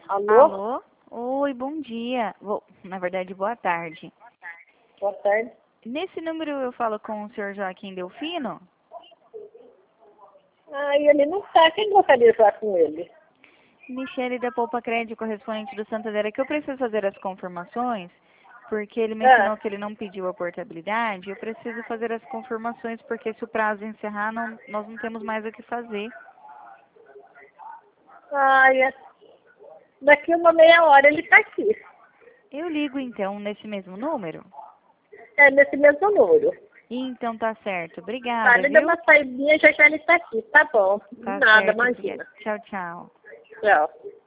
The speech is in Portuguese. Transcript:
Alô? Alô? Oi, bom dia. Na verdade, boa tarde. Boa tarde. Nesse número eu falo com o senhor Joaquim Delfino? Ele não está. Quem gostaria de falar com ele? Michele da Poupa Crédito, correspondente do Santander. É que eu preciso fazer as confirmações, porque ele mencionou que ele não pediu a portabilidade. Eu preciso fazer as confirmações, porque se o prazo encerrar, nós não temos mais o que fazer. Daqui uma meia hora ele está aqui. Eu ligo então nesse mesmo número? É nesse mesmo número. Então tá certo. Tá, Obrigada, ele deu viu? uma saidinha, já ele está aqui. Tá bom. Tá Nada, certo. imagina. Tchau, tchau. Tchau.